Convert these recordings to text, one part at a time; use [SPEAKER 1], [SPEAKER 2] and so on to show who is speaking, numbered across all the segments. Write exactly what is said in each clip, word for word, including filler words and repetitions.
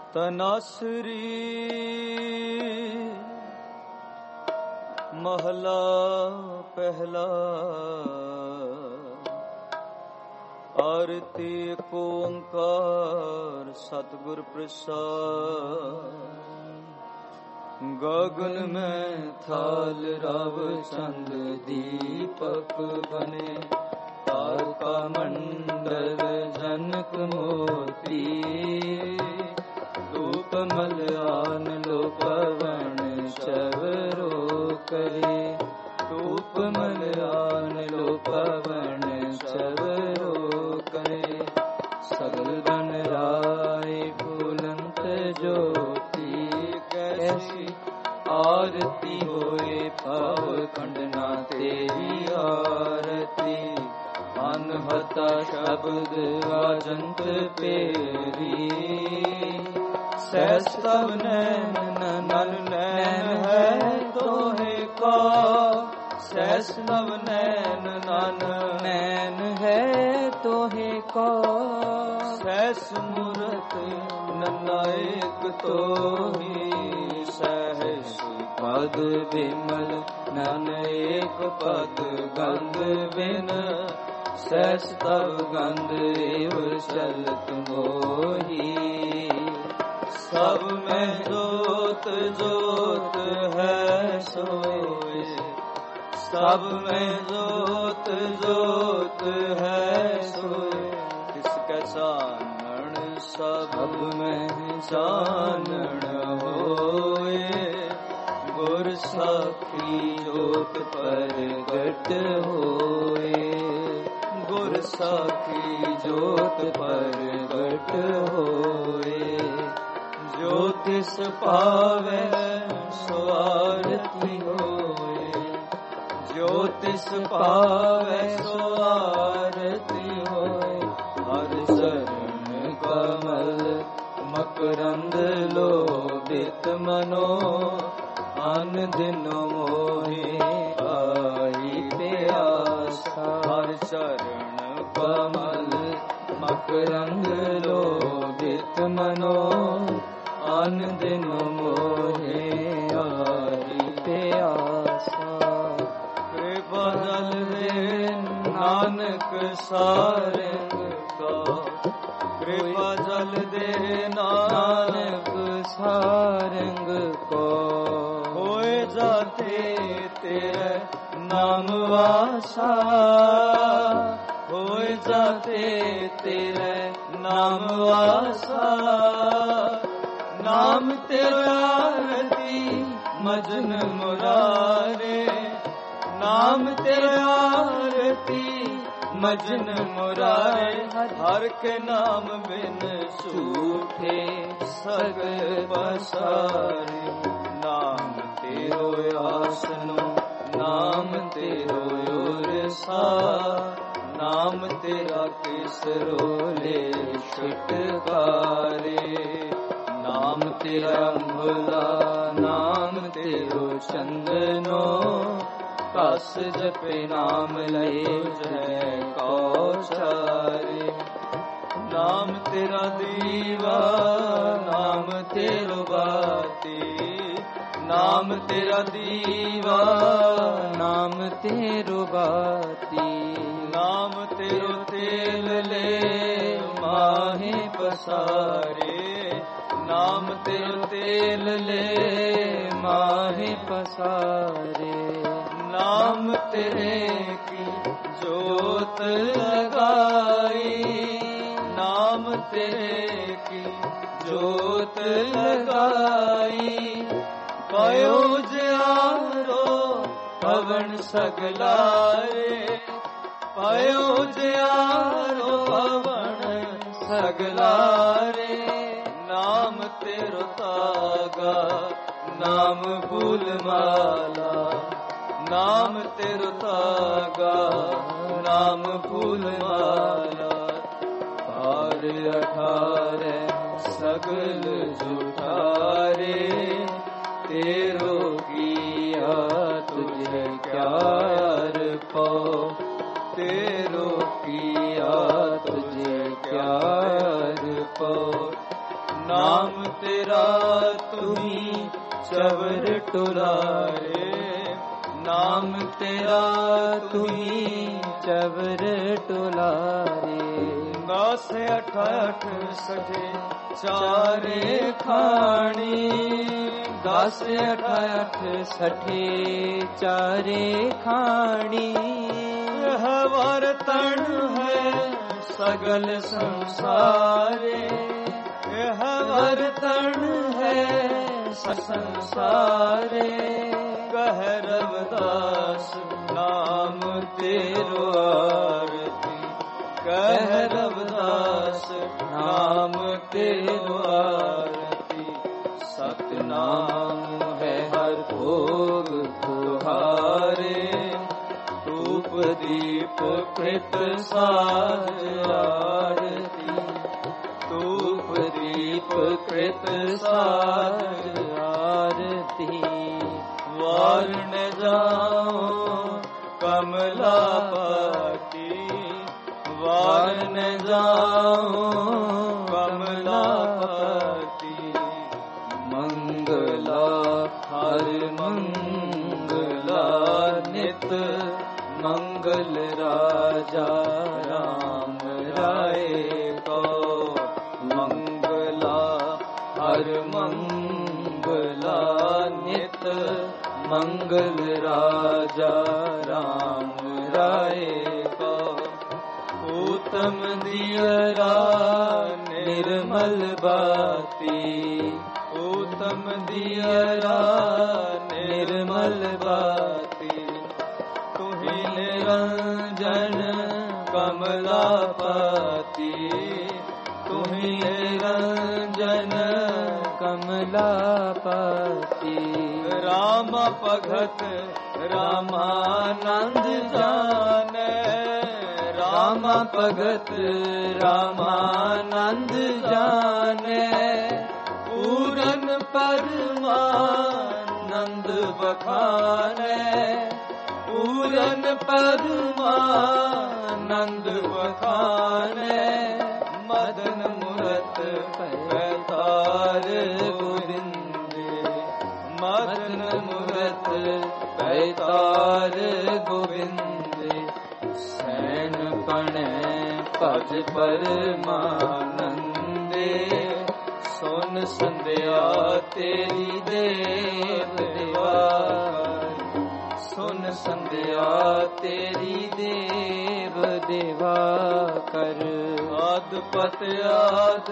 [SPEAKER 1] ਤਨਾਸਰੀ ਮਹਲਾ ਪਹਿਲਾ। ਆਰਤੀ ਏਕ ਓੰਕਾਰ ਸਤਿਗੁਰ ਪ੍ਰਸਾਦਿ। ਗਗਨ ਮੈਂ ਥਾਲ ਰਵ ਚੰਦ ਦੀਪਕ ਬਨੇ। ਤਾਰਕਾ ਮੰਡਲ ਜਨਕ ਮੋਤੀ। ਧੂਪ ਮਲਿਆਨ ਲੋ ਪਵਨ ਚਵਰੋ ਕਰੇ। ਧੂਪ ਮਲਿਆਨ ਲੋ ਪਵਨ ਚਵਰੋ ਕਰੇ। ਸਗਲ ਬਨ ਰਾਏ ਫੁਲੰਤ ਜੋਤੀ। ਕੈਸੀ ਆਰਤੀ ਹੋਏ ਭਵ ਖੰਡਨਾ ਤੇਰੀ ਆਰਤੀ। ਅਨਹਤਾ ਸ਼ਬਦ ਆਜੰਤ ਪੇਰੀ। ਸਹਿਸ ਤਵ ਨੈਨ ਨਨ ਨੈਨ ਹੈ ਤੋਹੇ ਕਾ। ਸਹਿਸ ਤਵ ਨੈਨ ਨਨ ਨੈਨ ਹੈ ਤੋਹੇ ਕਾ। ਸਹਿਸ ਮੂਰਤ ਨੰਨਾ ਏਕ ਤੋਹੀ। ਸਹਿਸ ਪਦ ਬਿਮਲ ਨਨ ਏਕ ਪਦ ਗੰਧ ਬਿਨ। ਸਹਿਸ ਤਵ ਗੰਧ ਏਵ ਚਲਤ ਮੋਹੀ। ਸਭ ਮੈਂ ਜੋਤ ਜੋਤ ਹੈ ਸੋਏ। ਸਭ ਮੈਂ ਜੋਤ ਜੋਤ ਹੈ ਸੋਏ। ਤਿਸ ਕੈ ਚਾਨਣ ਸਭ ਮੈਂ ਚਾਨਣ ਹੋਏ। ਗੁਰ ਸਾਖੀ ਜੋਤ ਪ੍ਰਗਟ ਹੋਏ। ਗੁਰ ਸਾਖੀ ਜੋਤ ਪ੍ਰਗਟ ਹੋਏ। ਜੋ ਤਿਸ ਪਾਵੈ ਸੋ ਆਰਤੀ ਹੋਏ। ਜੋ ਤਿਸ ਪਾਵੈ ਸੋ ਆਰਤੀ ਹੋਏ। ਹਰਿ ਚਰਨ ਕਮਲ ਮਕਰੰਦ ਲੋਭਿਤ ਮਨੋ। ਅਨ ਦਿਨ ਮੋਹਿ ਆਈ ਪਿਆਸਾ। ਹਰਿ ਚਰਨ ਕਮਲ ਮਕਰੰਦ ਲੋਭਿਤ ਮਨੋ। ਅਨ ਦਿਨ ਮੋਹਿ ਆਈ ਪਿਆਸਾ। ਕਿਰਪਾ ਜਲ ਦੇ ਨਾਨਕ ਸਾਰੰਗ ਕਾ। ਕਿਰਪਾ ਜਲ ਦੇ ਨਾਨਕ ਸਾਰੰਗ ਕੋ। ਹੋਏ ਜਾਤੇ ਤੇਰੇ ਨਾਮ ਵਾਸਾ। ਹੋਏ ਜਾਤੇ ਤੇਰੇ ਨਾਮ ਵਾਸਾ। ਨਾਮ ਤੇਰਾ ਆਰਤੀ ਮਜਨ ਮੁਰਾਰੇ। ਨਾਮ ਤੇਰਾ ਆਰਤੀ ਮਜਨ ਮੁਰਾਰੇ। ਹਰ ਕੇ ਨਾਮ ਬਿਨ ਝੂਠੇ ਸਗਲ ਪਸਾਰੇ। ਨਾਮ ਤੇਰੋ ਆਸਨੋ ਨਾਮ ਤੇਰੋ ਉਰਸਾ। ਨਾਮ ਤੇਰਾ ਕਿਸਰੋ ਲੈ ਛੁਟਕਾਰੇ। ਨਾਮ ਤੇਰਾ ਅੰਬਲਾ ਨਾਮ ਤੇਰੋ ਚੰਦਨੋ। ਕਸ ਜਪੇ ਨਾਮ ਲਏ ਜੈ ਕਉ ਚਾਰੇ। ਨਾਮ ਤੇਰਾ ਦੀਵਾ ਨਾਮ ਤੇਰੋ ਬਾਤੀ। ਨਾਮ ਤੇਰਾ ਦੀਵਾ ਨਾਮ ਤੇਰੋ ਬਾਤੀ। ਨਾਮ ਤੇਰੋ ਤੇਲ ਲੈ ਮਾਹੇ ਪਸਾਰੇ। ਨਾਮ ਤੇਰੋ ਤੇਲ ਲੈ ਮਾਹੇ ਪਸਾਰੇ। ਨਾਮ ਤੇਰੇ ਕੀ ਜੋਤ ਲਗਾਈ। ਨਾਮ ਤੇਰੇ ਕੀ ਜੋਤ ਲਗਾਈ। ਪਇਓ ਜਿਆਰੋ ਪਵਨ ਸਗਲਾਰੇ। ਪਇਓ ਜਿਆਰੋ ਪਵਨ ਸਗਲਾਰੇ। ਨਾਮ ਤੇਰੋ ਤਾਗਾ ਨਾਮ ਫੂਲ ਮਾਲਾ। ਨਾਮ ਤੇਰੋ ਤਾਗਾ ਨਾਮ ਫੂਲ ਮਾਲਾ। ਪਾਰ ਅਠਾਰੇ ਸਗਲ ਜੁਠਾਰੇ। ਤੇਰੋ ਕੀਆ ਤੁਝੇ ਕਿਆ ਅਰਪੋ। ਤੇਰੋ ਕੀਆ ਤੁਝੇ ਕਿਆ ਅਰਪੋ। ਨਾਮ ਤੇ चवर टुलारे, नाम तेरा तुम्ही चवर टुलारे। दस अठ अठ सठे चारे खाणी, दस अठ अठ सठे चारे खाणी। यह वर्तन है सगल संसारे, यह वर्तन है संसारे। कह रविदास नाम तेरो आरती, कह रविदास नाम तेरो आरती। सतनाम है हर भोग तुहारे, धूप दीप कृत साज आरती, धूप दीप कृत साज आरती। वारण जाओ कमलापति, वारण जाओ कमलापति। मंगला हर मंगला नित, मंगल राजा राम राय को। मंगला हर मंगला नित, मंगल राजा राम राय को। उत्तम दियरा निर्मल बाती, उत्तम दियरा निर्मल बाती। तुहि निरंजन कमलापति, तुहि निरंजन कमलापति। राम भगत रामानंद जाने, राम भगत रामानंद जाने। पूरन परमानंद बखाने, पूरन परमानंद बखाने। मदन मूरत पैतार गोविंदे, मदन मूरत पैतार गोविंदे। सैन पणे भज परमानंदे, सुन संध्या तेरी देव देवार, सुन संध्या तेरी देव देवा कर। आदपत आद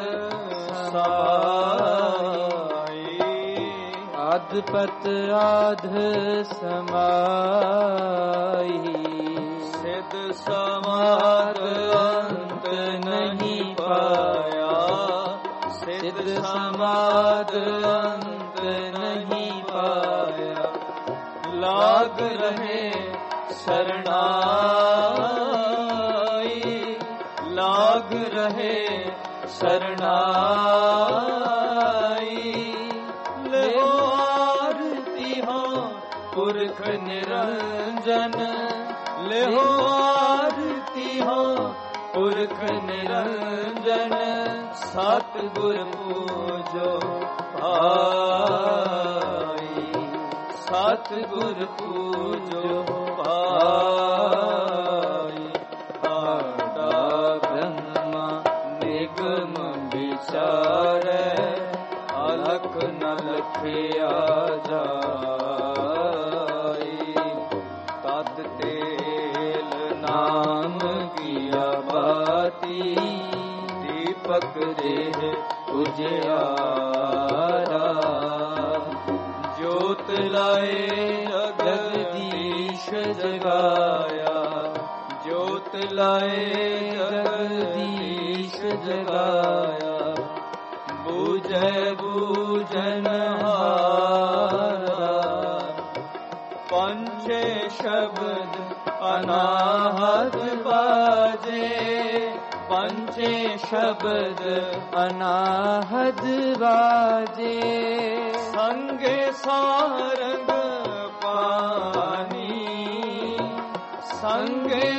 [SPEAKER 1] समाई, आदपत आध समाई। सिद्ध समाद अंत नहीं पाया, सिद्ध समाद अंत नहीं पाया। लाग रहे शरणाई, लाग रहे शरणाई। ले आरती हो पुरख निरंजन, ले आरती हो पुरख निरंजन। सतगुर पूजो भाई, सतगुर पूजो भाई। आडा ब्रह्मा निगम विचारे, अलख न लखिया जाई। तत तेल नाम किया बाती, दीपक देह उजियारा। जोत लाए जगदीश जगाया, जोत लाए जगदीश जगाया। बूझे बूझनहारा, पंचे शब्द अनाहत बाजे, पंचे शब्द अनाहत बाजे। संगे सारंग पानी, संगे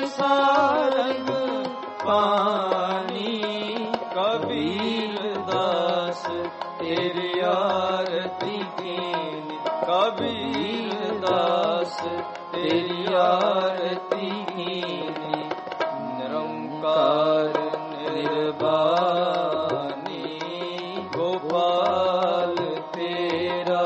[SPEAKER 1] सारंग पानी। कबीर दास दास तेरी आरती कीनी, कबीर दास तेरी आरती कीनी। निरंकार निर्वाणी गोपाल तेरा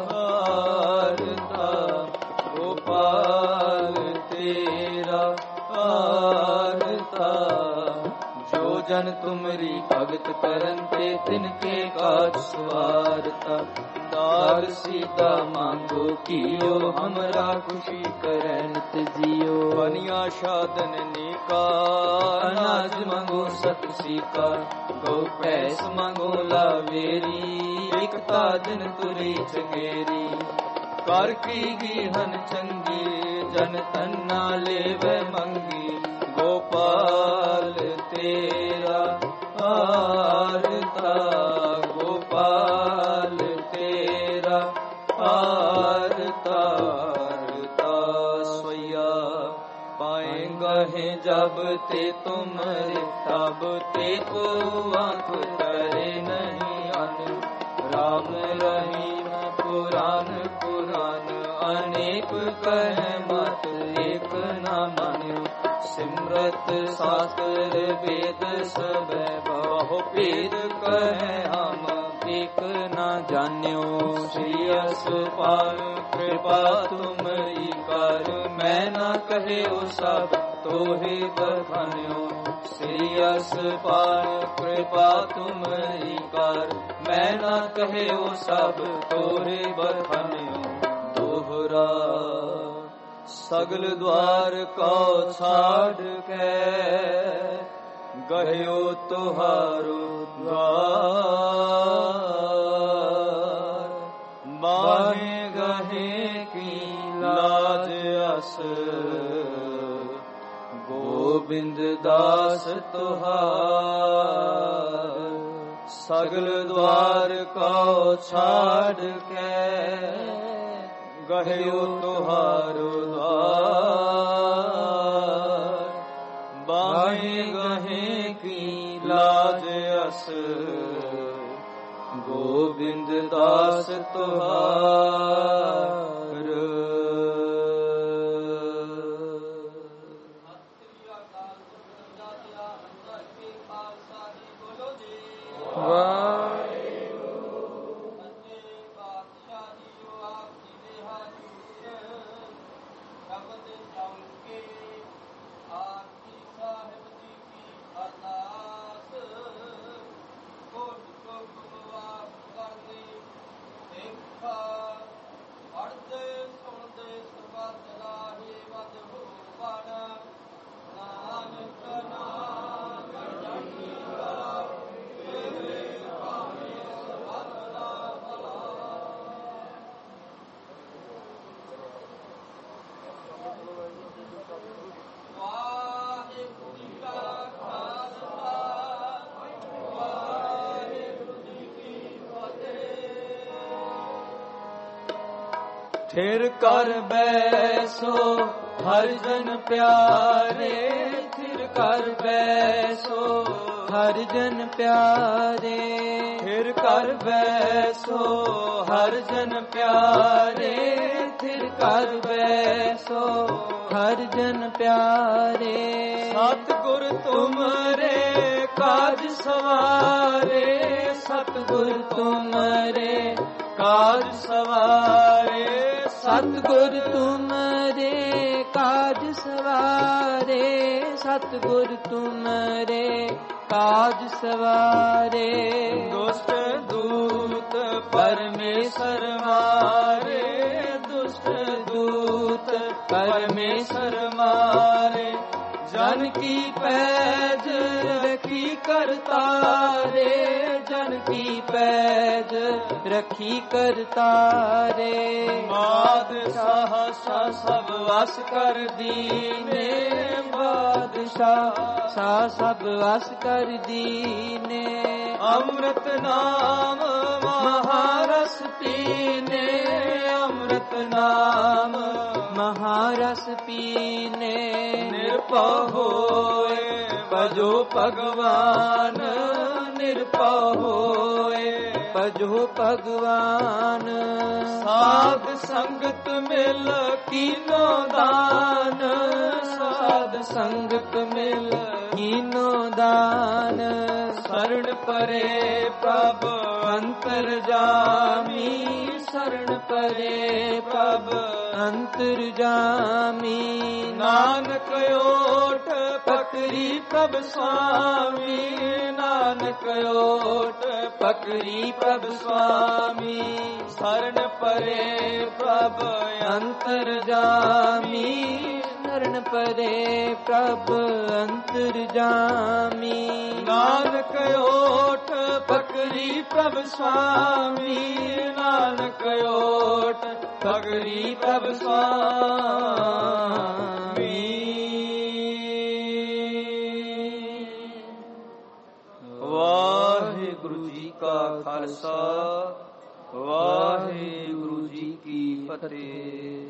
[SPEAKER 1] आरता, गोपाल तेरा आरता। जो जन तुमरी भगत करन ते तिनके काज सवारता। दार सीधा मांगो कियो, हमरा खुशी करन जियो। बनिया साधन नेका, अनाज मांगो सत सीका। गौ पैस मांगो लावेरी, एकता दिन तुरी चंगेरी। कर की गीहन चंगी, जन तन्ना लेवे मंगी। गोपाल तेरा आरता, गोपाल तेरा आरता। सोया पाएंगा है जब ते तुम्हारे, तब ते को आंख करे नहीं अन। राम रहीम पुराण पुराण, अनेक कहे मत एक न मान्यो। सिमरत शास्त्र वेद सब बहु भेद, कहे हम एक न जान्यो। श्री असपाल कृपा तुमरी कर, मैं न कहे ओ सब तोहे बखान्यो। श्री असपाल कृपा तुमरी कर, मैं न कहे ओ सब तोहे बखान्यो। दोहरा सगल द्वार को छाड़ के, गयो तुहारो द्वार। बाहे गहे की लाज अस, गोविंद दास तुहार। सगल द्वार को छाड़ के, गयो तुहारो द्वार। बाहे गहे की लाज अस, गोविंद दास तुहार। थिर कर बैसो हर जन प्यारे, थिर कर बैसो हर जन प्यारे। थिर कर बैसो हर जन प्यारे, थिर कर बैसो हर जन प्यारे। सतगुर तुमरे काज सवारे, सतगुर तुमरे काज सवारे। सतगुर तुमरे काज सवारे, सतगुर तुमरे काज सवारे। दुष्ट दूत परमेश्वर मारे, दुष्ट दूत परमेश्वर मारे। जन की पैज रखी करतारे, जन की पैज रखी करतारे। बादशाह सा सब वस कर दीने, बादशाह सा सब वस कर दीने। अमृत नाम महारस पीने, अमृत नाम महारस पीने। निरपौ होए भजो भगवान, निरपौ होए ਭਜੋ ਭਗਵਾਨ। ਸਾਧ ਸੰਗਤ ਮਿਲ ਕੀਨੋ ਦਾਨ, ਸਾਧ ਸੰਗਤ ਮਿਲ ਕੀਨੋ ਦਾਨ। ਸਰਣ ਪਰੇ ਪ੍ਰਭ ਅੰਤਰ ਜਾਮੀ, ਸਰਣ ਪਰੇ ਪ੍ਰਭ ਅੰਤਰ ਜਾਮੀ। ਨਾਨਕ ਓਟ ਪਕਰੀ ਪ੍ਰਭ ਸੁਆਮੀ, ਨਾਨਕ ਓਟ ਪਕਰੀ ਪ੍ਰਭ ਸੁਆਮੀ। ਸਰਣ ਪਰੇ ਪ੍ਰਭ ਅੰਤਰ ਜਾਮੀ, ਸਰਣ ਪਰੇ ਪ੍ਰਭ ਅੰਤਰ ਜਾਮੀ। ਨਾਨਕ ਓਟ ਪਕਰੀ ਪ੍ਰਭ ਸੁਆਮੀ, ਨਾਨਕ ਓਟ ਪਕਰੀ ਪ੍ਰਭ ਸੁਆਮੀ। ਵਾਹਿਗੁਰੂ ਜੀ ਕਾ ਖਾਲਸਾ, ਵਾਹਿਗੁਰੂ ਜੀ ਕੀ ਫਤਿਹ।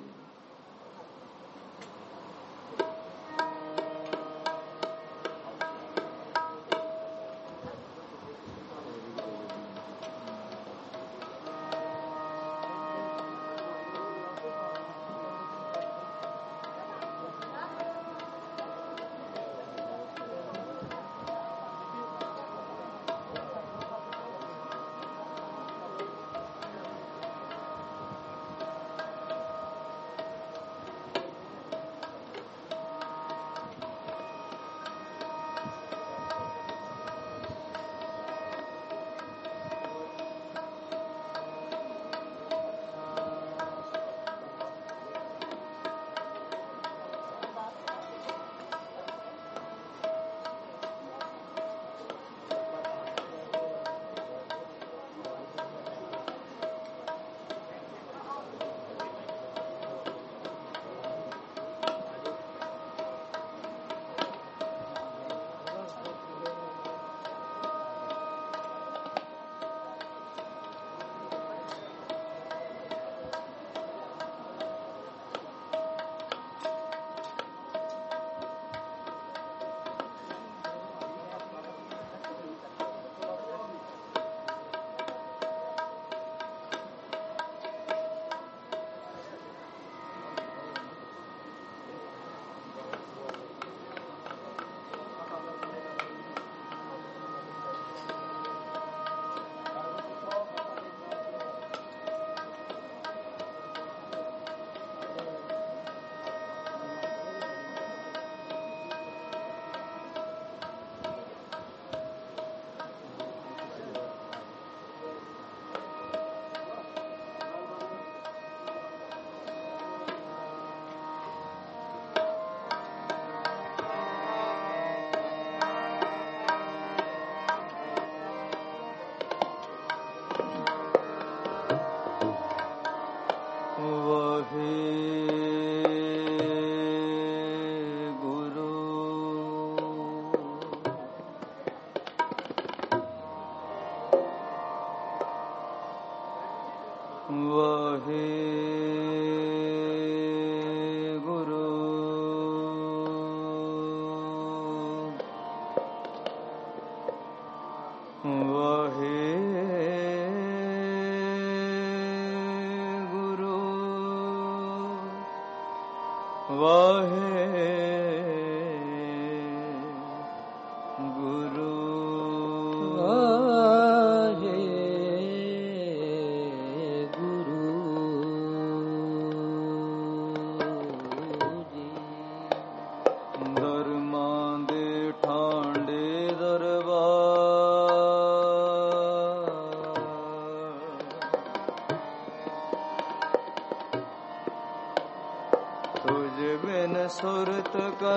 [SPEAKER 1] ਸੁਰਤ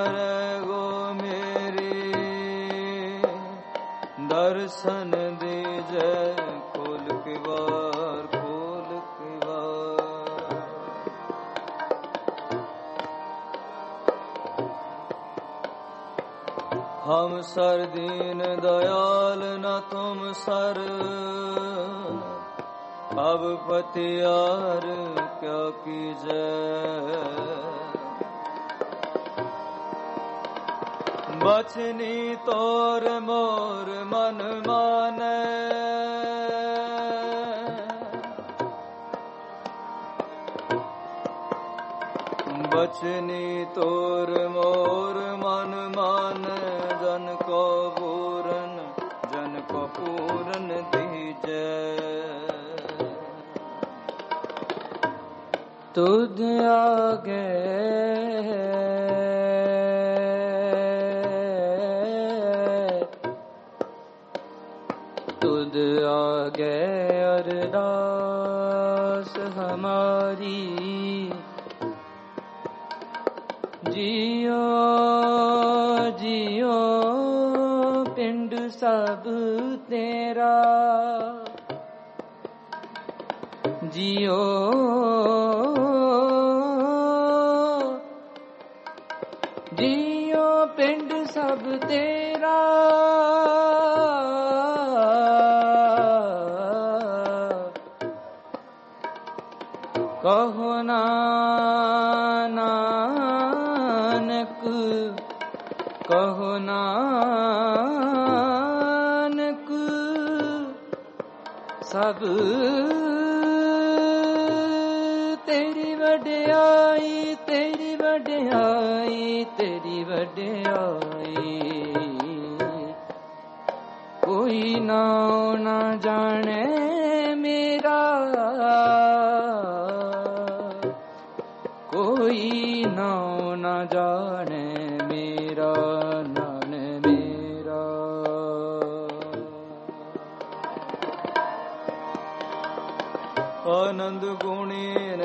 [SPEAKER 1] ਕਰੈ ਗੋ ਮੇਰੀ, ਦਰਸ਼ਨ ਦੀਜੈ ਖੋਲ ਕੇ ਵਾਰ, ਖੋਲ ਕੇ ਵਾਰ। ਹਮ ਸਰ ਦੀਨ ਦਇਆਲ ਨ ਤੁਮ ਸਰ, ਅਬ ਪਤਿਆਰ ਕਿਆ ਕੀਜੈ। ਬਚਨੀ ਤੋਰ ਮੋਰ ਮਨ ਮਾਨੈ, बचनी तोर मोर मन मान जन को पूरन जन को पूरन दीजै तुझ आगे तुझ आगे अरदास हमारी जियो जियो पिंड सब तेरा जियो जियो पिंड सब तेरा कहो नानक कहो नानक सब तेरी वड्याई तेरी वड्याई तेरी वड्याई कोई नाम ना जाने मेरा कोई नाम ना जाने मेरा नान मेरा आनंद गुणी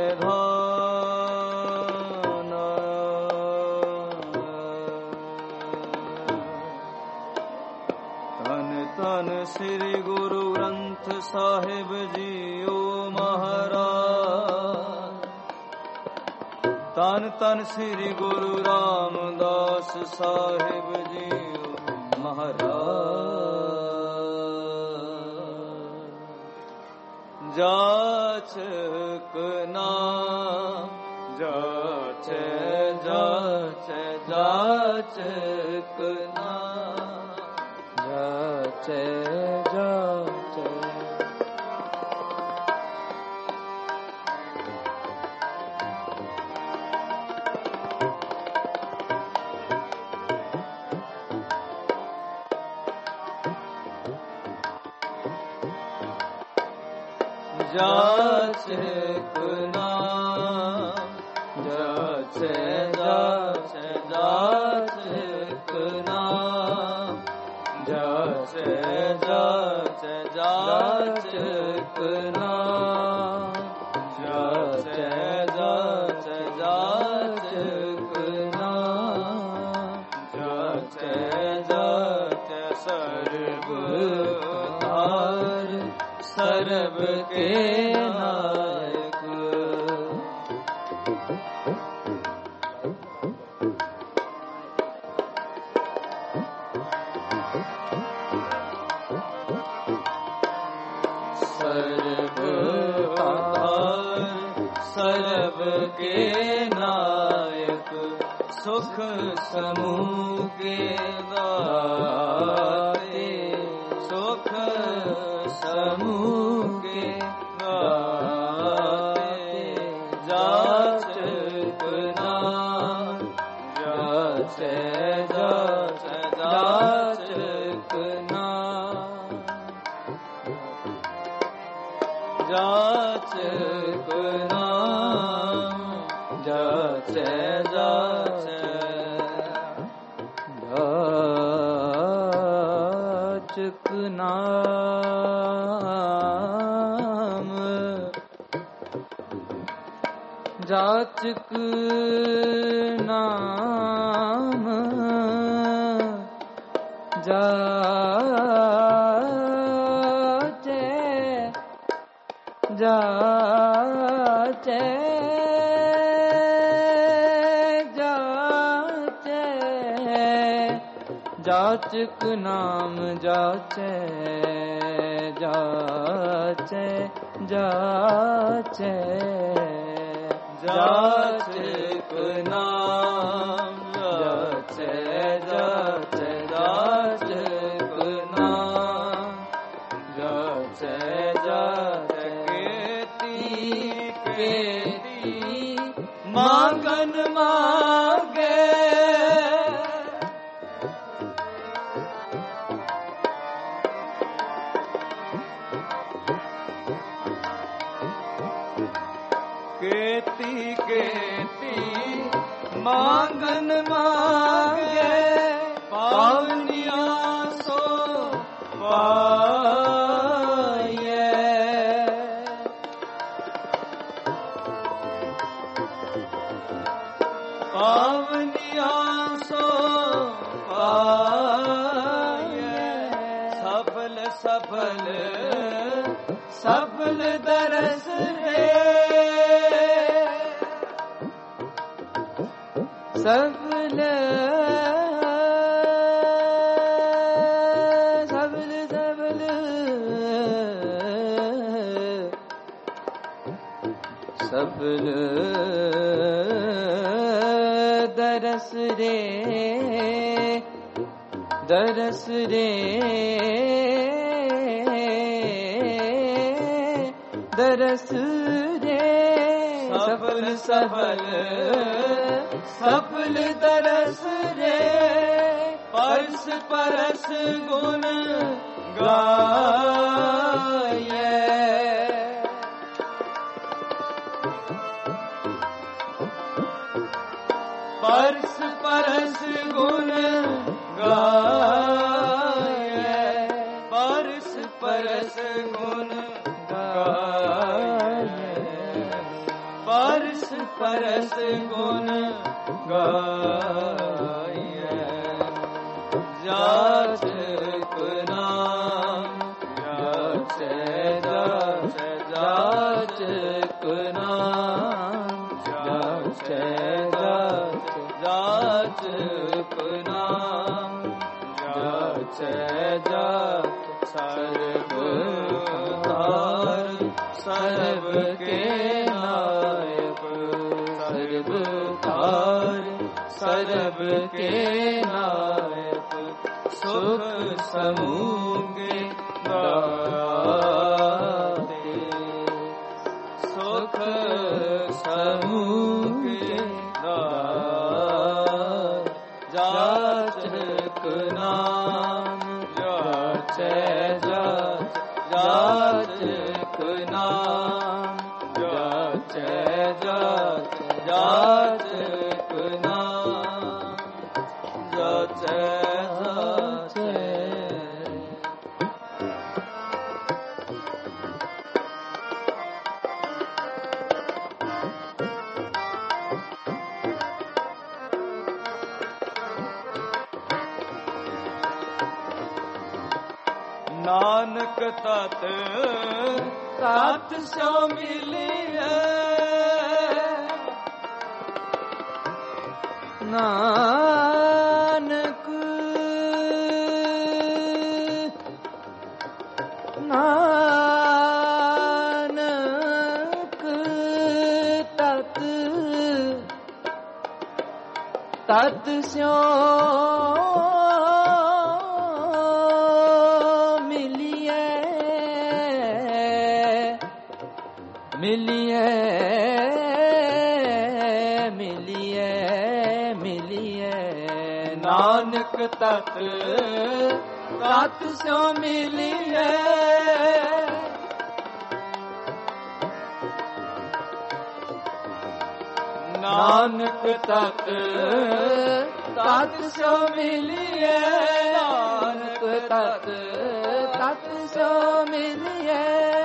[SPEAKER 1] निधान तन तन श्री गुरु ग्रंथ साहिब जीओ महाराज तन तन श्री गुरु रामदास साहिब जीओ महाराज जाचक नाम जाचे जाचे जाचक नाम जाचे जाचे जाचक नाम जाचे जाचे जाचक नाम जाचे जाचे जाचक नाम जाचे जाचे जाचक नाम जाचे जाचे सर्व सर्व के नायक सर्व सर्व के नायक सुख समूह के दाते सुख समूह के दाते जाचक नाम जाचे जाचे जाचक नाम जाचक नाम जाचे जाचे जाचक नाम जाचक नाम जाचे जाचे जाचे जाचक नाम जाचे जाचे जाचे जाचक नाम जाचे जाचे जाचक नाम जाचे जाचे केती केती मांगन मा केती केती मांगन मांगे पावनिया सो पाये। पावनिया सो पाये। सफल सफल सफल दरस रे। सफल सफल सफल सफल दरस रे। दरस रे दरस रे। सफल सफल सफल दरस रे। परस परस गुण गाये। परस परस गुण गाये। परस परस गुण परस परस गुण गाये। जाचक नाम जाचे जाचे जाचक नाम जाचे जाचे जाचक नाम जाचे जाचे। सर्व तार सर्व के सर्व तार सर्व के नायक। सुख समूह दाते। सुख समूह दाते। जाचक नाम जाचे जाच जाचक नाम जाचे जाच जाचक नाम जाचे जाचे। नानक तत तत सो मिलिए। नानक नानक तत तत स्यो मिलिए। मिलिए मिलिए मिलिए। नानक तत तत स्यो मिलिए। नानक तत तत स्यो मिलिए। नानक तत तत स्यो मिलिए।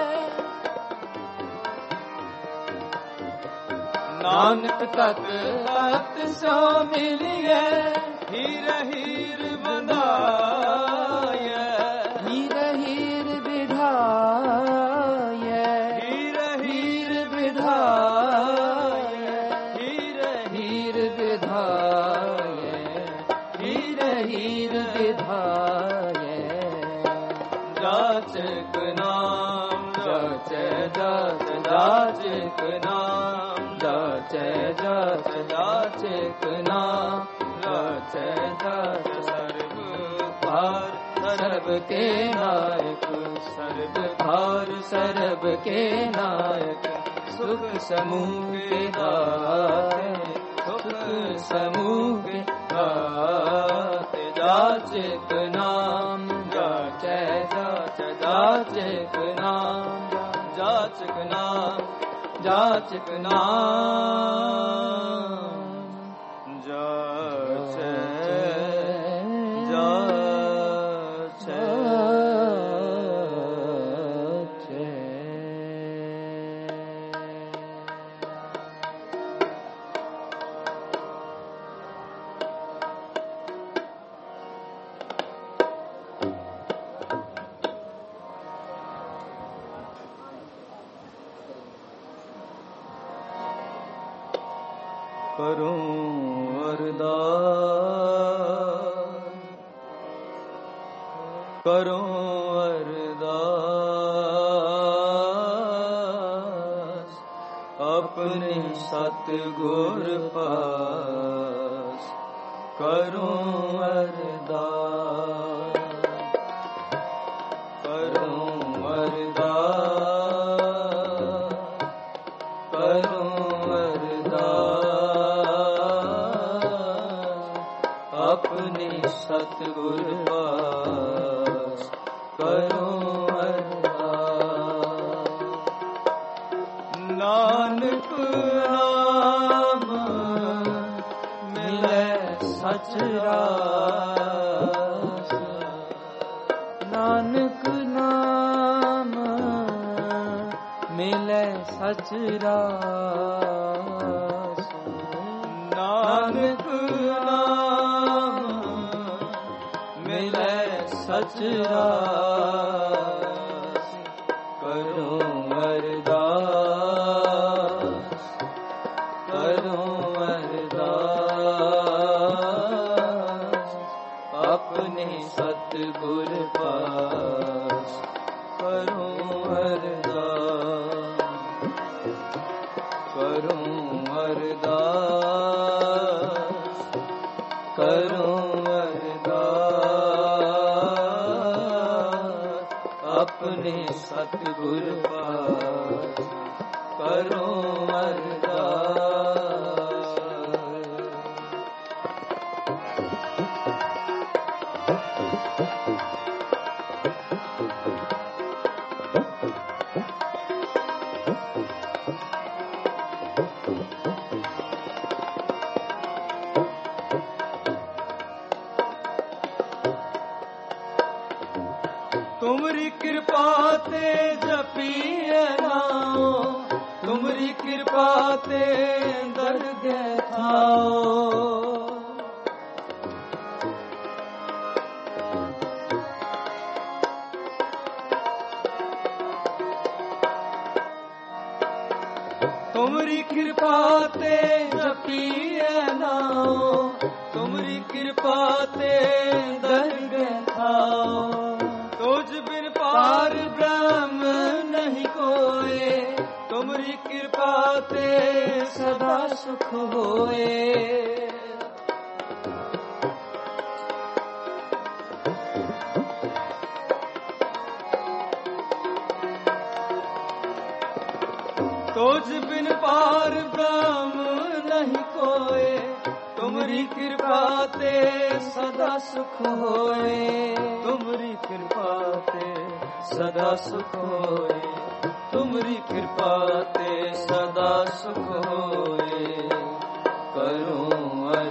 [SPEAKER 1] नानक तत तत स्यो मिलिए। हीर हीर बंधाए। हीर हीर बिधाए। हीर हीर बिधाए। हीर हीर बिधाए। हीर हीर बिधाए। जाचक नाम जाचे जाच जाचक नाम जाचे जाच जाचक नाम जाचे जाच। सर्व भार सर्व के नायक। सर्व भार सर्व के नायक। सुख समूह के दाते। सुख समूह के दाते। जाचक नाम जाचे जाच जाचक नाम जाचक नाम जाचक नाम जाचे जाचे करूं अरदास करूं अरदास अपने सतगुर पास करूं अरदास करूं अरदास करूं अपने सतगुर पास करूं अरदास नानक नाम मिले सच रास नानक नाम मिले सच रास नानक सच रास करूं अरदास करूं अरदास अपने सतगुर पास करूं अरदास करूं अरदास करूं अपने सतगुर पास करूं अरदास तुमरी कृपा ते जपिए नाओ तुमरी कृपा ते दरगे थाओ तुमरी कृपा ते जपिए नाओ तुमरी कृपा ते दरगे थाओ तुझ बिन पार ब्रह्म नहीं कोए तुमरी कृपा ते सदा सुख होए तुझ बिन पार ब्रह्म नहीं कोए तुमरी कृपा ते सदा सुख होए तुमरी कृपा ते सदा सुख होए तुमरी कृपा ते सदा सुख होए करूं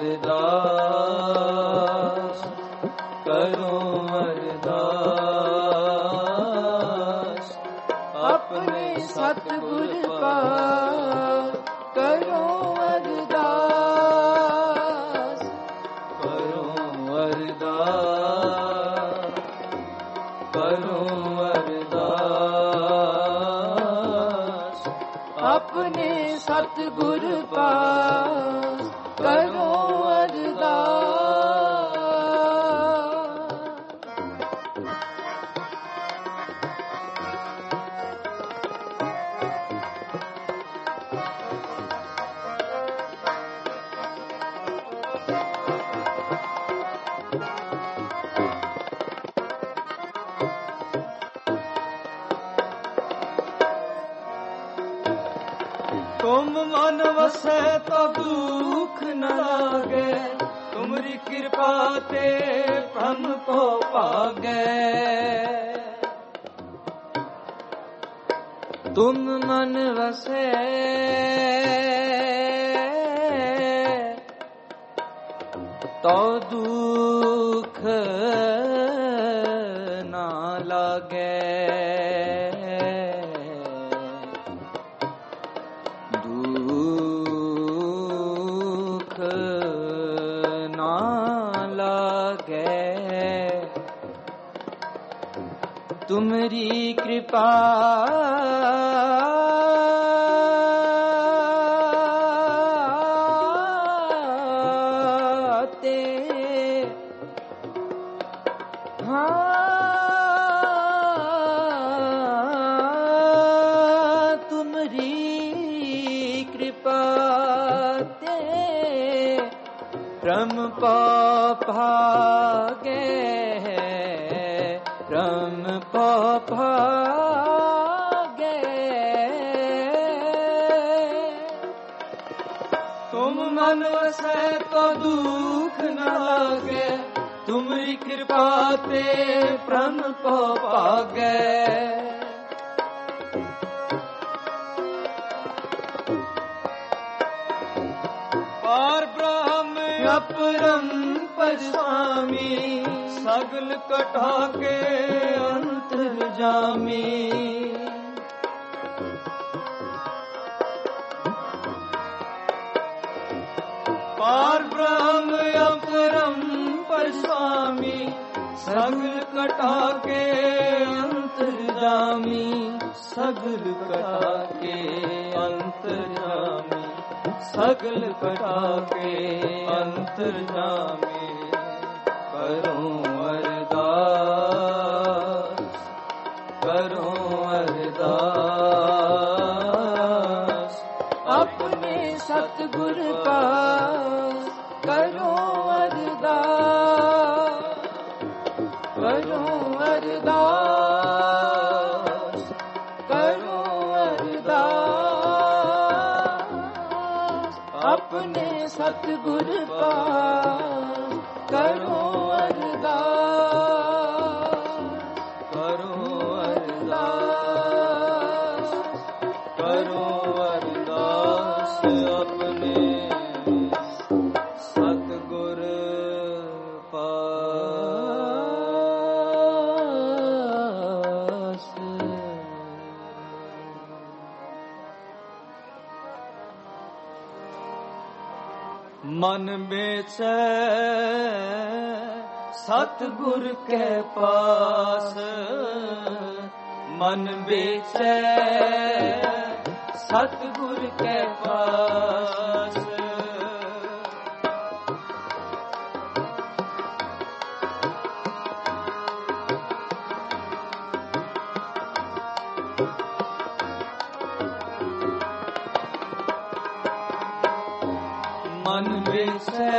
[SPEAKER 1] अरदास करूं अरदास अपने सतगुर पास करूं अरदास करूं अरदास करूं अरदास अपने सतगुर पास करूं अरदास तुम मन वसै तो दुख न लागे तुमरी कृपा ते भ्रम को पागे तुम मन वसे तो दुख ना लागे, दुख ना लागे। तुम्हारी कृपा परम भागे, परम भागे। तुम मन वसे तो दुख न लागे, तुम्हारी कृपा ते परम भागे। और ब्रह्म अपरम स्वामी, सगल कटा के अंतर्जामी। पार ब्रह्म अपरम स्वामी, सगल कटा के अंतर्जामी, सगल कटा के अंतर्जामी, सगल कटा के अंतर्जामी। करूं अरदास, करूं अरदास, अपने सतगुर का करूं अरदास, करूं अरदास, करूं अरदास, अपने सतगुर का करूं अरदास, करूं अरदास, करूं अरदास, अपने सतगुर पास। मन बेचे सतगुर के पास, मन बेचे सतगुर के पास। मन बेचे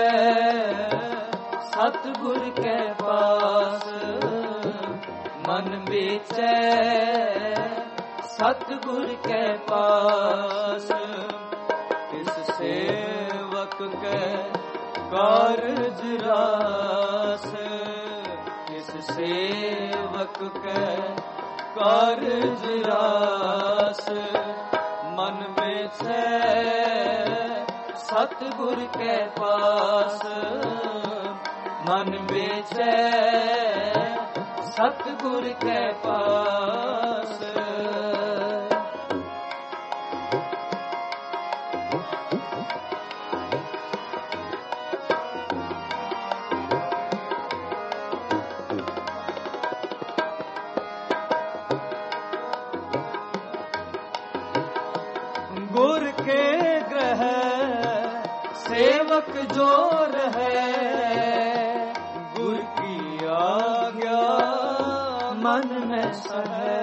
[SPEAKER 1] सतगुर के पास, मन बेचे सतगुर के पास। इस सेवक के कारज रास, इस सेवक के कारज रास। मन बेचे सतगुर के पास, मन बेचे सतगुर के पास। गुर के ग्रह सेवक जो रहे, गुर की आज्ञा मन में सहे।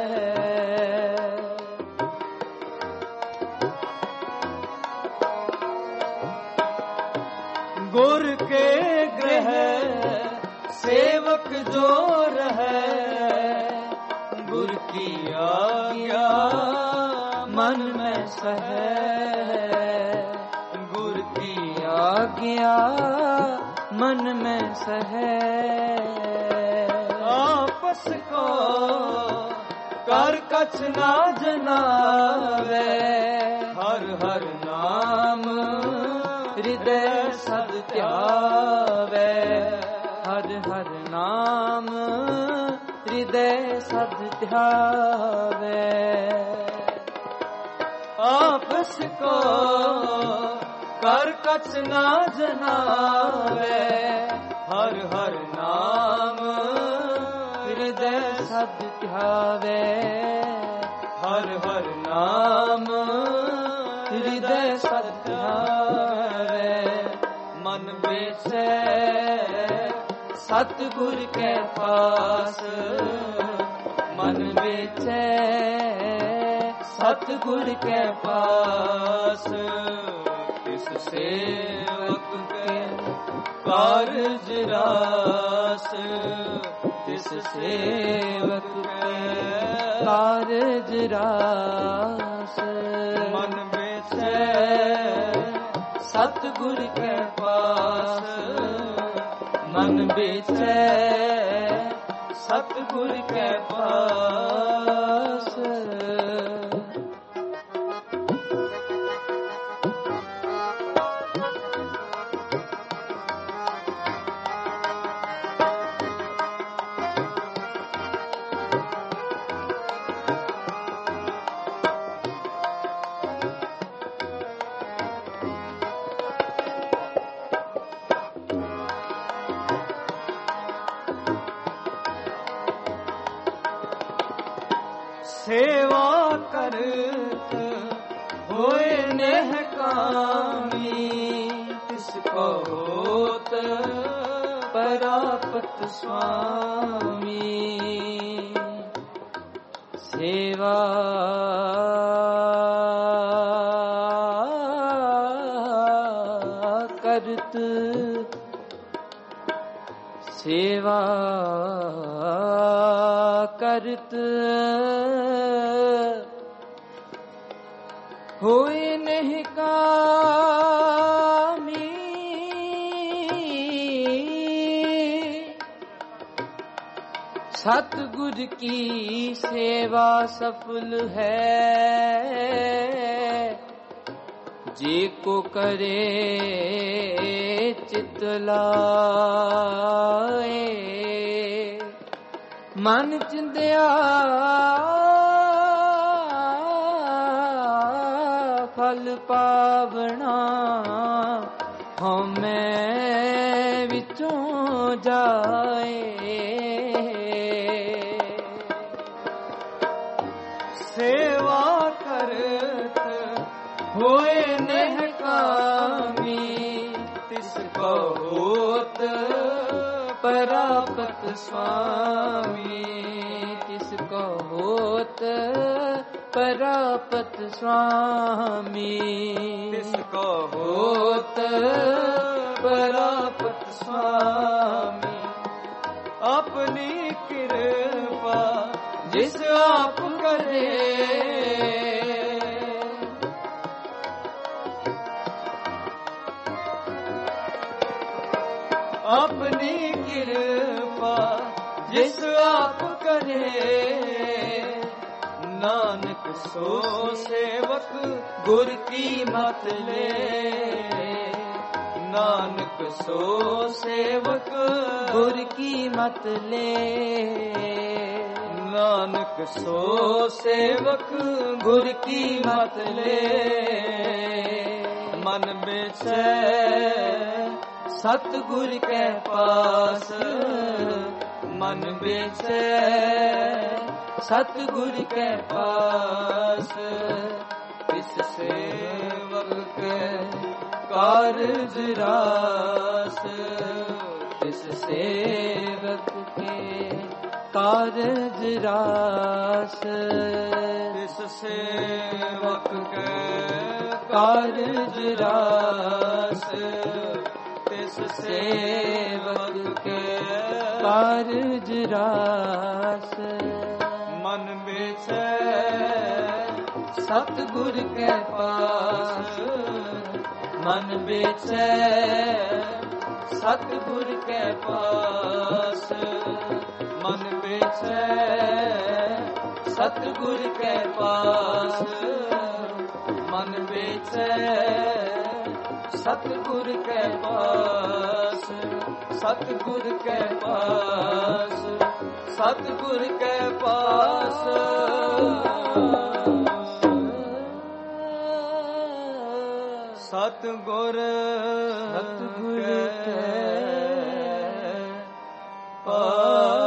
[SPEAKER 1] गुर के ग्रह सेवक जो रहे, गुर की आज्ञा मन में सहे। गुर की आज्ञा मन में सहे। आपस को ਕਰ ਕਛ ਨਾ ਜਨਾਵੇ। ਹਰ ਹਰ ਨਾਮ ਹਿਰਦੈ ਸਦ ਧਿਆਵੇ। ਹਰ ਹਰ ਨਾਮ ਹਿਰਦੈ ਸਦ ਧਿਆਵੇ। ਆਪਸ ਕੋ ਕਰ ਕਛ ਨਾ ਜਨਾਵੇ। ਹਰ ਹਰ ਨਾਮ ਹਿਰਦੈ ਸਦ ਧਿਆਵੇ। ਹਰ ਹਰ ਨਾਮ ਹਿਰਦੈ ਸਦ ਧਿਆਵੇ। ਮਨ ਬੈਸੈ ਸਤਿਗੁਰ ਕੈ ਪਾਸ। ਮਨ ਬੈਸੈ ਸਤਿਗੁਰ ਕੈ ਪਾਸ। ਤਿਸ ਸੇਵਕ ਕੇ ਕਾਰਜ ਰਾਸ। ਤਿਸ ਸੇਵਕ ਕੇ ਕਾਰਜ ਰਾਸ। ਮਨ ਬੈਸੈ ਸਤਿਗੁਰ ਕੈ ਪਾਸ। ਮਨ ਬੈਸੈ ਸਤਿਗੁਰ ਕੈ ਪਾਸ। ਸੇਵਾ ਕਰਤ ਹੋਏ ਨਹਿ ਕਾਮੀ। ਤਿਸ ਕੋ ਹੋਤ ਪਰਾਪਤ ਸੁਆਮੀ। ਸੇਵਾ ਕਰਤ ਸੇਵਾ ਕਰਤ ਹੋਏ ਨਹੀਂ ਕਾਮੀ। ਸਤਿਗੁਰ ਕੀ ਸੇਵਾ ਸਫਲ ਹੈ। ਜੇ ਕੋ ਕਰੇ ਚਿਤ ਲਾਏ। ਮਨ ਚਿੰਦਿਆ ਫਲ ਪਾਵਣਾ। ਹਉਮੈ ਵਿੱਚੋਂ ਜਾਏ। ਸੇਵਾ ਕਰਤ ਹੋਏ ਨਹਿ ਕਾਮੀ। ਤਿਸ ਕੋ ਹੋਤ ਪਰਾਪਤ ਸੁਆਮੀ। ਤਿਸ ਕੋ ਹੋਤ ਪਰਾਪਤ ਸੁਆਮੀ। ਤਿਸ ਕੋ ਹੋਤ ਪਰਾਪਤ ਸੁਆਮੀ। ਆਪਣੀ ਕਿਰਪਾ ਜਿਸ ਆਪ ਕਰੇ। ਆਪਣੀ ਕਿਰਪਾ ਜਿਸ ਆਪ ਕਰੇ। ਨਾਨਕ ਸੋ ਸੇਵਕ ਗੁਰ ਕੀ ਮਤ ਲੈ। ਨਾਨਕ ਸੋ ਸੇਵਕ ਗੁਰ ਕੀ ਮਤ ਲੈ। ਨਾਨਕ ਸੋ ਸੇਵਕ ਗੁਰ ਕੀ ਮਤ ਲੈ। ਮਨ ਬੈਸੈ ਸਤਿਗੁਰ ਕੈ ਪਾਸ। ਮਨ ਬੈਸੈ ਸਤਿਗੁਰ ਕੈ ਪਾਸ। ਤਿਸ ਸੇਵਕ ਕੈ ਕਾਰਜ ਰਾਸ। ਤਿਸ ਸੇਵਕ ਕੇ ਕਾਰਜ ਰਾਸ। ਤਿਸ ਸੇਵਕ ਕੈ ਕਾਰਜ ਰਾਸ। ਤਿਸ ਸੇਵਕ ਕੇ ਕਾਰਜ ਰਾਸ। ਮਨ ਬੈਸੈ ਸਤਿਗੁਰ ਕੈ ਪਾਸ। ਮਨ ਬੈਸੈ ਸਤਿਗੁਰ ਕੈ ਪਾਸ। ਮਨ ਬੈਸੈ ਸਤਿਗੁਰ ਕੈ ਪਾਸ ਮਨ ਵੇਚੈ ਸਤਿਗੁਰ ਕੈ ਪਾਸ ਸਤਿਗੁਰ ਕੈ ਪਾਸ ਸਤਿਗੁਰ ਕੈ ਪਾਸ ਸਤਿਗੁਰ ਸਤਿਗੁਰ ਕੈ ਪਾਸ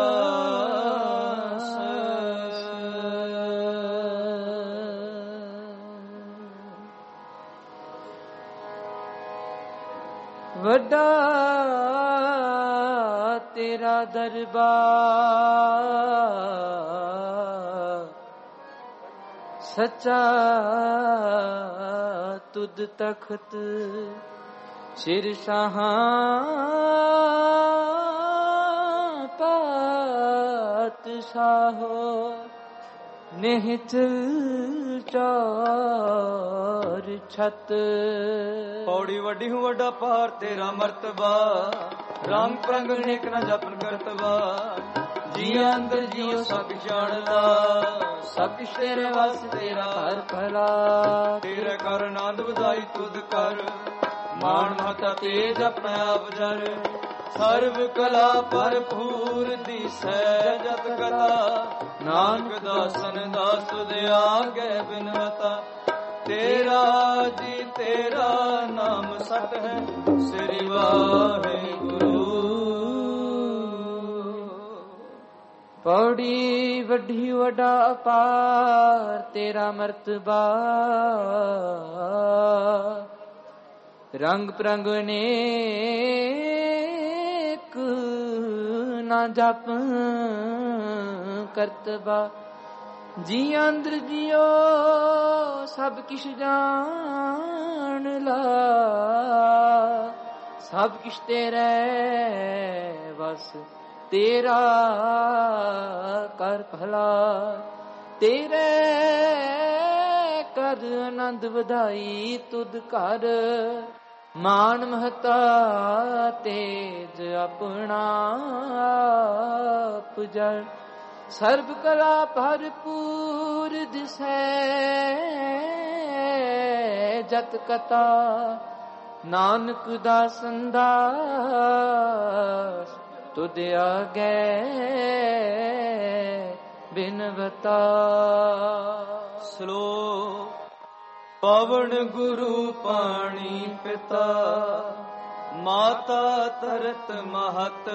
[SPEAKER 1] ਵੱਡਾ ਤੇਰਾ ਦਰਬਾਰ ਸੱਚਾ ਤੁਧ ਤਖਤ ਸਿਰ ਸਾਹਾਂ ਪਾਤਸ਼ਾਹੋ ਨਿਹਚਲ ਚਾਰ ਛਤ ਪੌੜੀ ਵੱਡੀ ਹੂੰ ਵੱਡਾ ਪਾਰ ਤੇਰਾ ਮਰਤਬਾ ਰੰਗ ਪ੍ਰੰਗ ਨੇਕ ਨਾ ਜਪਨ ਕਰਤਬਾ ਜੀਆਂ ਅੰਦਰ ਜੀਉ ਸਭ ਜਾਣਦਾ ਸਭ ਕਿਛ ਤੇਰੇ ਵਸ ਤੇਰਾ ਹਰ ਭਲਾ ਤੇਰੇ ਕਰ ਆਨੰਦ ਵਧਾਈ ਤੁਧ ਕਰ ਮਾਨ ਮਹਤਾ ਤੇਜ ਆਪਣਾ ਆਪ ਜਰ ਸਰਬ ਕਲਾ ਭਰਪੂਰ ਦੀਸੈ ਜਤ ਕਥਾ ਨਾਨਕ ਦਾਸਨ ਦਾਸ ਤੁਧ ਆਗੇ ਬਿਨਵਤਾ ਤੇਰਾ ਜੀ ਤੇਰਾ ਨਾਮ ਸਤ ਹੈ ਸ੍ਰੀ ਵਾਹਿਗੁਰੂ ਪੌੜੀ ਵੱਡੀ ਵੱਡਾ ਅਪਾਰ ਤੇਰਾ ਮਰਤਬਾ ਰੰਗ ਪ੍ਰੰਗ ਨੇਕ ਨਾ ਜਪ ਕਰਤਬਾ ਜੀ ਅੰਦਰ ਜਿਉ ਸਭ ਕਿਛ ਜਾਣ ਲਾ ਸਭ ਕਿਛ ਤੇਰੇ ਵਸ ਤੇਰਾ ਕਰ ਭਲਾ ਤੇਰੇ ਕਰ ਆਨੰਦ ਵਧਾਈ ਤੁਧ ਕਰ ਮਾਨ ਮਹਤਾ ਤੇਜ ਆਪਣਾ ਪੁਜਰ ਸਰਬ ਕਲਾ ਭਰਪੂਰ ਦਿਸੈ ਜਤ ਕਥਾ ਨਾਨਕ ਦਾਸਨ ਦਾਸ ਤੁਧ ਆਗੇ ਬਿਨਵਤਾ ਸਲੋਕ ਪਵਨ ਗੁਰੂ ਪਾਣੀ ਪਿਤਾ ਮਾਤਾ ਤਰਤ ਮਹਤ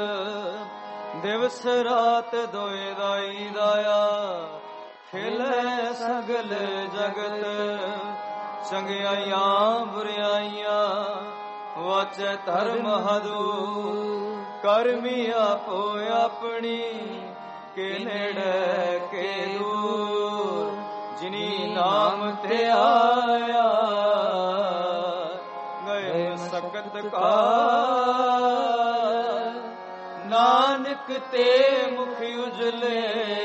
[SPEAKER 1] ਦਿਵਸ ਰਾਤ ਦੋਇ ਦਾਈ ਦਾਇਆ ਖਿਲੇ ਸਗਲ ਜਗਤ ਚੰਗਿਆਈਆਂ ਬੁਰਾਈਆਂ ਵਾਚੈ ਧਰਮ ਹਦੂ ਕਰਮੀ ਆਪੋ ਆਪਣੀ ਕੇ ਨੇੜੇ ਕੇ ਦੂਰ ਜਿਨੀ ਨਾਮ ਤੇ ਆਇਆ ਗਏ ਸਕਤ ਕਾ ਨਾਨਕ ਤੇ ਮੁਖ ਉਜਲੇ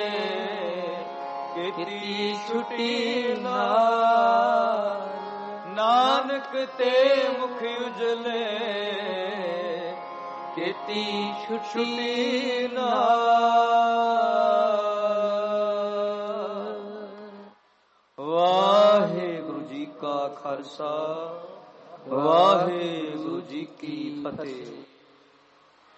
[SPEAKER 1] ਕੀਤੀ ਛੁਟੀ ਨਾਲ ਨਾਨਕ ਤੇ ਮੁਖ ਉਜਲੇ ਕੀਤੀ ਛੁਟੀ ਨਾਲ ਵਾਹਿਗੁਰੂ ਜੀ ਕਾ ਖਾਲਸਾ ਵਾਹਿਗੁਰੂ ਜੀ ਕੀ ਫਤਿਹ।